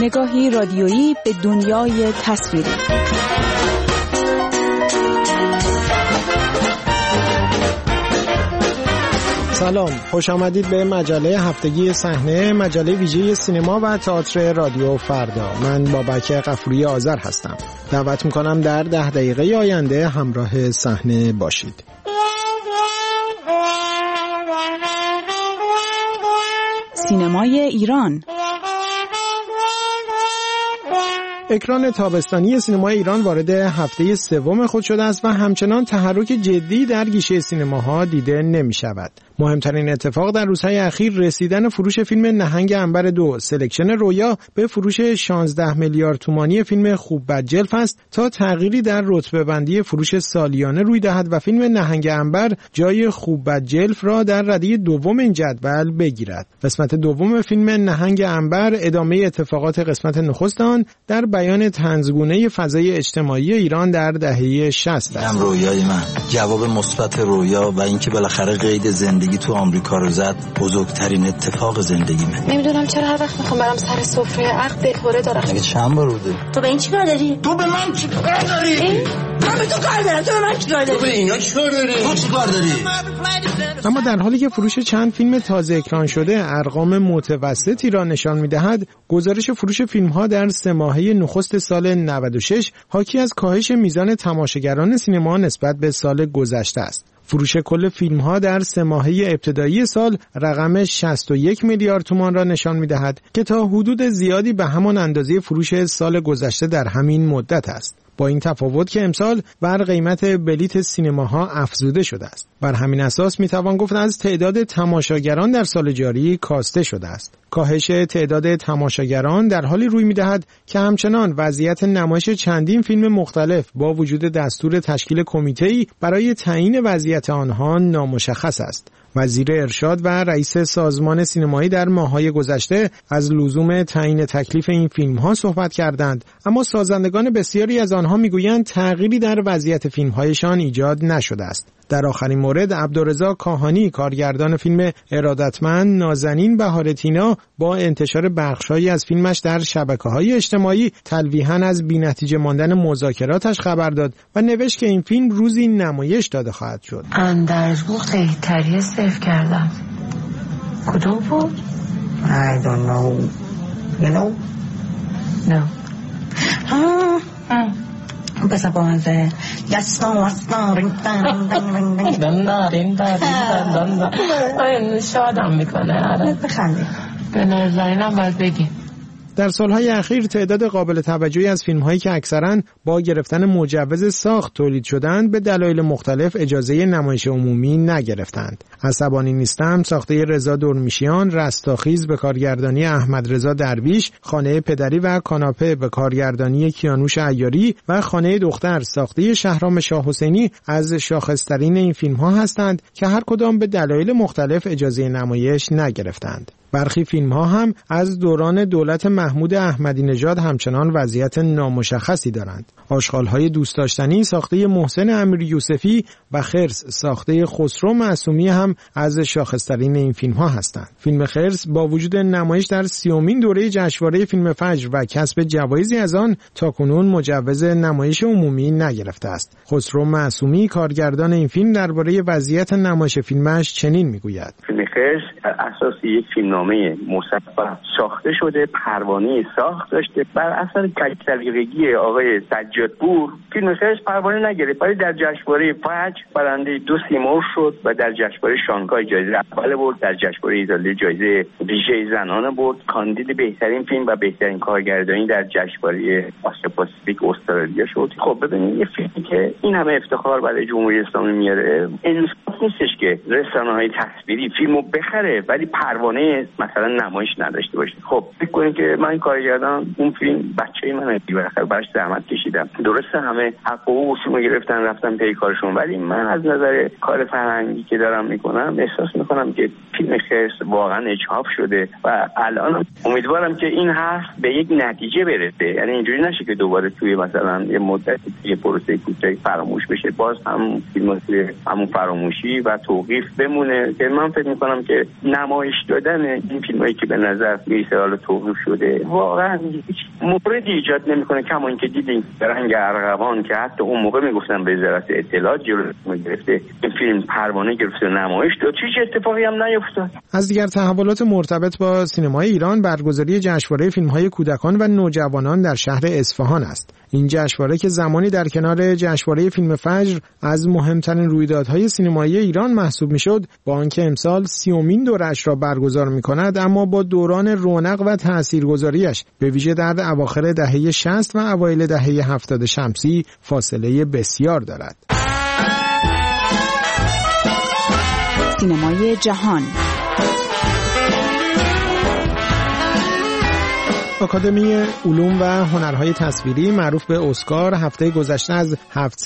نگاهی رادیویی به دنیای تصویری. سلام، خوش آمدید به مجله هفتگی صحنه، مجله ویژه سینما و تئاتر رادیو فردا. من بابک غفوری آذر هستم. دعوت میکنم در 10 دقیقه آینده همراه صحنه باشید. سینمای ایران. اکران تابستانی سینمای ایران وارد هفته سوم خود شده است و همچنان تحرک جدی در گیشه سینماها دیده نمی شود. مهمترین اتفاق در روزهای اخیر رسیدن فروش فیلم نهنگ عنبر 2 سلکشن رویا به فروش 16 میلیارد تومانی فیلم خوب بد جلف است تا تغییری در رتبه بندی فروش سالیانه روی دهد و فیلم نهنگ عنبر جای خوب بد جلف را در رده دوم این جدول بگیرد. قسمت دوم فیلم نهنگ عنبر ادامه اتفاقات قسمت نخست آن در بیان طنزگونه فضای اجتماعی ایران در دهه 60 است. هم رویای من جواب مثبت رویا و اینکه بالاخره قید زندگی تو آمریکا رو زد بزرگترین اتفاق زندگیمه. نمیدونم چرا هر وقت میخوام برم سر سفره عقد دلهوره دارم. مگه چند بار بوده؟ تو به این چی کار داری؟ تو به من چی کار داری؟ من به تو کار دارم، تو به من چی کار داری؟ تو به اینا چی کار داری؟ تو چی کار داری؟ اما در حالی که فروش چند فیلم تازه اکران شده ارقام متوسطی را نشان می‌دهد، گزارش فروش فیلم‌ها در 3 ماهه نخست سال 96 حاکی از کاهش میزان تماشاگران سینما نسبت به سال گذشته است. فروش کل فیلم‌ها در 3 ماهه ابتدایی سال رقم 61 میلیارد تومان را نشان می‌دهد که تا حدود زیادی به همان اندازه فروش سال گذشته در همین مدت است. با این تفاوت که امسال بر قیمت بلیت سینماها افزوده شده است. بر همین اساس میتوان گفت از تعداد تماشاگران در سال جاری کاسته شده است. کاهش تعداد تماشاگران در حالی روی میدهد که همچنان وضعیت نمایش چندین فیلم مختلف با وجود دستور تشکیل کمیته‌ای برای تعیین وضعیت آنها نامشخص است. وزیر ارشاد و رئیس سازمان سینمایی در ماه‌های گذشته از لزوم تعیین تکلیف این فیلم‌ها صحبت کردند، اما سازندگان بسیاری از آنها می‌گویند تغییری در وضعیت فیلم‌هایشان ایجاد نشده است. در آخرین مورد عبدالرضا کاهانی کارگردان فیلم ارادتمند نازنین بهار تینا با انتشار بخش‌هایی از فیلمش در شبکه‌های اجتماعی تلویحاً از بی‌نتیجه ماندن مذاکراتش خبر داد و نوشت که این فیلم روزی نمایش داده خواهد شد. اندرزگو قیدتری سیف کردم. کدوم بود؟ I don't know. You know? No. بسا بازه دستان شادم میکنه. بخندی به نظرینم باید بگیم. در سالهای اخیر تعداد قابل توجهی از فیلم‌هایی که اکثراً با گرفتن مجوز ساخت تولید شدند به دلایل مختلف اجازه نمایش عمومی نگرفتند. عصبانی نیستم ساخته رضا دورمیشیان، رستاخیز به کارگردانی احمد رضا درویش، خانه پدری و کاناپه به کارگردانی کیانوش عیاری و خانه دختر ساخته شهرام شاه حسینی از شاخص‌ترین این فیلم‌ها هستند که هر کدام به دلایل مختلف اجازه نمایش نگرفتند. برخی فیلم‌ها هم از دوران دولت محمود احمدی نژاد همچنان وضعیت نامشخصی دارند. آشغال‌های دوست داشتنی ساخته محسن امیری یوسفی و خرس ساخته خسرو معصومی هم از شاخص‌ترین این فیلم‌ها هستند. فیلم خرس با وجود نمایش در 30مین دوره جشنواره فیلم فجر و کسب جوایزی از آن تاکنون مجوز نمایش عمومی نگرفته است. خسرو معصومی کارگردان این فیلم درباره وضعیت نمایش فیلمش چنین می‌گوید: فیلم خرس بر اساس یک فیلمنامه مصور ساخته شده، پروانه ساخت داشته. بر اثر کج‌سلیقگی آقای سجادپور فیلم خرس پروانه نگرفت، ولی در جشنواره فجر برنده 2 سیمرغ شد و در جشنواره شانگهای جایزه اول برد، در جشنواره ایتالیا جایزه ویژه زنان برد، کاندید بهترین فیلم و بهترین کارگردانی در جشنواره آسیا پاسیفیک استرالیا شد. خب ببینید یه فیلمی که این همه افتخار برای جمهوری اسلامی میاره، انصاف نیستش که رسانه‌های تصویری فیلمو بخره ولی پروانه مثلا نمایش نداشته باشه. خب فکر کنید که من کارگردان اون فیلم بچه‌ی منه، بالاخره براش زحمت کشیدم. درسته همه حق و حقوقشون گرفتن رفتن پی کارشون، ولی من از نظر کار فرهنگی که دارم میکنم احساس میکنم که فیلم خرس واقعا اجحاف شده و الان امیدوارم که این حرف به یک نتیجه برسه، یعنی اینجوری نشه که دوباره توی مثلا یه مدت یه پروسه کوتاهی فراموش بشه، باز هم فیلم همون فراموشی و توقیف بمونه. که من فکر میکنم که نمایش دادن این فیلمایی که به نظر میرسه حالا توضیح شده واقعا هیچ موردی ایجاد نمیکنه، کما اینکه دیدیم رنگ ارغوان که حتی اون موقع میگفتن به وزارت اطلاعات جلوی گرفته این فیلم پروانه گرفته نمایش داد، هیچ اتفاقی هم نیفتاد. از دیگر تحولات مرتبط با سینمای ایران برگزاری جشنواره فیلم‌های کودکان و نوجوانان در شهر اصفهان است. این جشنواره که زمانی در کنار جشنواره فیلم فجر از مهمترین رویدادهای سینمایی ایران محسوب میشد، با آنکه امسال 30مین دوره‌اش را برگزار می‌کند، اما با دوران رونق و تاثیرگذاریش به ویژه در اواخر دهه 60 و اوایل دهه 70 شمسی فاصله بسیار دارد. سینمای جهان. آکادمی علوم و هنرهای تصویری معروف به اسکار هفته گذشته از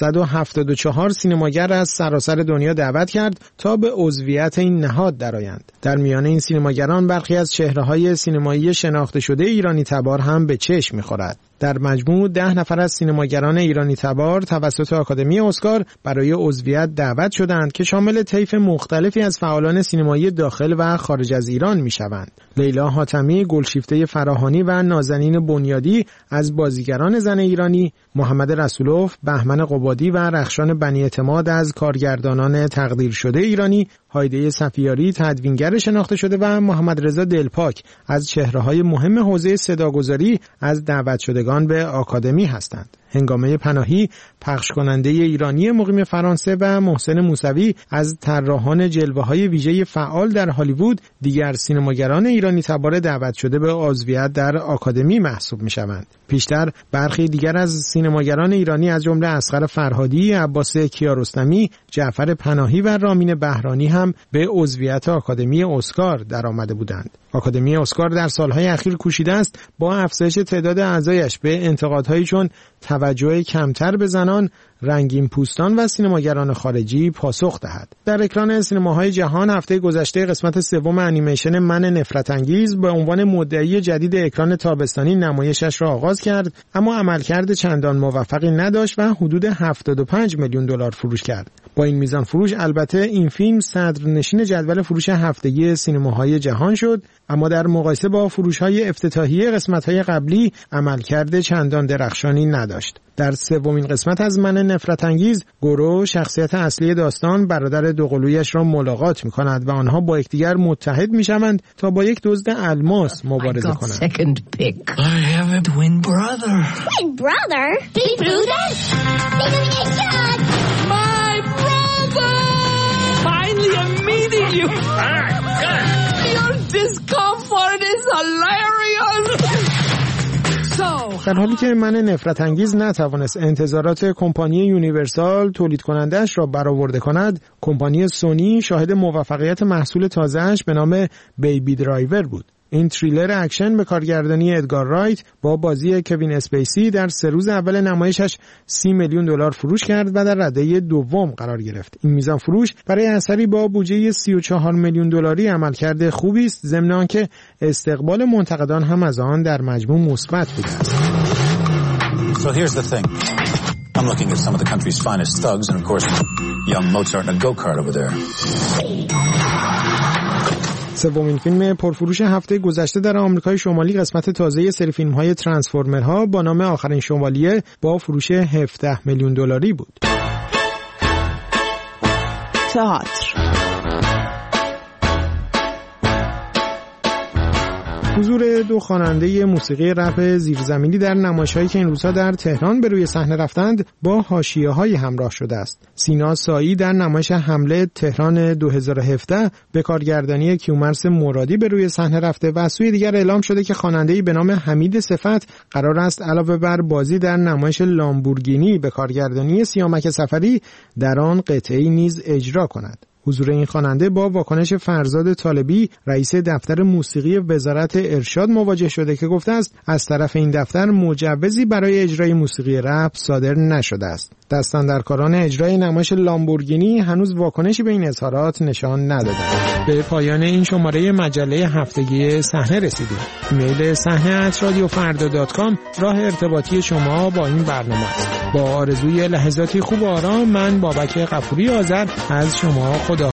774 سینماگر از سراسر دنیا دعوت کرد تا به عضویت این نهاد درآیند. در میان این سینماگران برخی از چهره‌های سینمایی شناخته شده ایرانی تبار هم به چشم می‌خورد. در مجموع 10 نفر از سینماگران ایرانی تبار توسط آکادمی اسکار برای عضویت دعوت شدند که شامل طیف مختلفی از فعالان سینمایی داخل و خارج از ایران می‌شوند. لیلا حاتمی، گلشیفته فراهانی و نازنین بنیادی از بازیگران زن ایرانی، محمد رسولوف، بهمن قبادی و رخشان بنی اعتماد از کارگردانان تقدیر شده ایرانی، هایده صفیاری تدوینگر شناخته شده و محمد رضا دلپاک از چهره‌های مهم حوزه صداگذاری از دعوت شدگان به آکادمی هستند. هنگامه پناهی، پخش کننده ایرانی مقیم فرانسه و محسن موسوی از طراحان جلوه‌های ویژه فعال در هالیوود دیگر سینماگران ایرانی تبار دعوت شده به عضویت در آکادمی محسوب می‌شوند. پیشتر برخی دیگر از سینماگران ایرانی از جمله اصغر فرهادی، عباس کیارستمی، جعفر پناهی و رامین بهرانی هم به عضویت آکادمی اسکار درآمده بودند. آکادمی اسکار در سالهای اخیر کوشیده است با افزایش تعداد اعضایش به انتقادهایی چون توجه کمتر به زنان، رنگین پوستان و سینماگران خارجی پاسخ دهد. در اکران سینماهای جهان هفته گذشته قسمت سوم انیمیشن من نفرت انگیز به عنوان مدعی جدید اکران تابستانی نمایشش را آغاز کرد، اما عملکرد چندان موفقی نداشت و حدود 75 میلیون دلار فروش کرد. با این میزان فروش البته این فیلم صدرنشین جدول فروش هفتگی سینماهای جهان شد، اما در مقایسه با فروش‌های افتتاحیه قسمت‌های قبلی عملکرد چندان درخشانی نداشت. در سومین قسمت از من نفرت انگیز، گورو شخصیت اصلی داستان برادر دوقلویش را ملاقات می‌کند و آنها با یکدیگر متحد می‌شوند تا با یک دزد الماس مبارزه کنند. در حالی که من نفرت انگیز نتوانست انتظارات کمپانی یونیورسال تولید کننده‌اش را برآورده کند، کمپانی سونی شاهد موفقیت محصول تازه‌اش به نام بیبی درایور بود. این تریلر اکشن به کارگردانی ادگار رایت با بازی کوین اسپیسی در 3 روز اول نمایشش 30 میلیون دلار فروش کرد و در رده دوم قرار گرفت. این میزان فروش برای اثری با بودجه 34 میلیون دلاری عملکرد خوبی است، ضمن آنکه استقبال منتقدان هم از آن در مجموع مثبت بوده است. So here's the thing. I'm looking at some of the country's finest thugs and of course young Mozart in a go-kart over there. سومین فیلم پرفروش هفته گذشته در آمریکای شمالی قسمت تازه سری فیلم‌های ترانسفورمرها با نام آخرین شوالیه با فروش 17 میلیون دلاری بود. تئاتر. حضور 2 خواننده موسیقی رپ زیرزمینی در نمایش‌هایی که این روزها در تهران به روی صحنه رفتند با حاشیه‌های همراه شده است. سینا سایی در نمایش حمله تهران 2017 به کارگردانی کیومرث مرادی به روی صحنه رفته و از سوی دیگر اعلام شده که خواننده‌ای به نام حمید صفت قرار است علاوه بر بازی در نمایش لامبورگینی به کارگردانی سیامک سفری در آن قطعه‌ای نیز اجرا کند. حضور این خواننده با واکنش فرزاد طالبی رئیس دفتر موسیقی وزارت ارشاد مواجه شده که گفته است از طرف این دفتر مجوزی برای اجرای موسیقی رپ صادر نشده است. دستاندرکاران اجرای نمایش لامبورگینی هنوز واکنشی به این اظهارات نشان ندادند. به پایان این شماره مجله هفتگی صحنه رسیدیم. ایمیل صحنه@radiofarda.com راه ارتباطی شما با این برنامه است. با آرزوی لحظاتی خوب و آرام، من بابک غفوری آذر از شما خدا